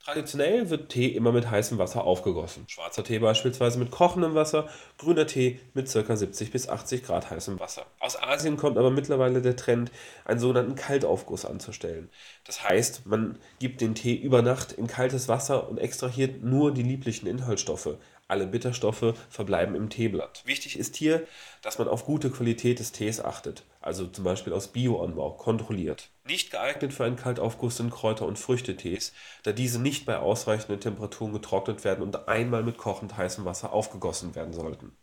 Traditionell wird Tee immer mit heißem Wasser aufgegossen. Schwarzer Tee beispielsweise mit kochendem Wasser, grüner Tee mit ca. 70 bis 80 Grad heißem Wasser. Aus Asien kommt aber mittlerweile der Trend, einen sogenannten Kaltaufguss anzustellen. Das heißt, man gibt den Tee über Nacht in kaltes Wasser und extrahiert nur die lieblichen Inhaltsstoffe. Alle Bitterstoffe verbleiben im Teeblatt. Wichtig ist hier, dass man auf gute Qualität des Tees achtet, also zum Beispiel aus Bioanbau, kontrolliert. Nicht geeignet für einen Kaltaufguss sind Kräuter- und Früchtetees, da diese nicht bei ausreichenden Temperaturen getrocknet werden und einmal mit kochend heißem Wasser aufgegossen werden sollten.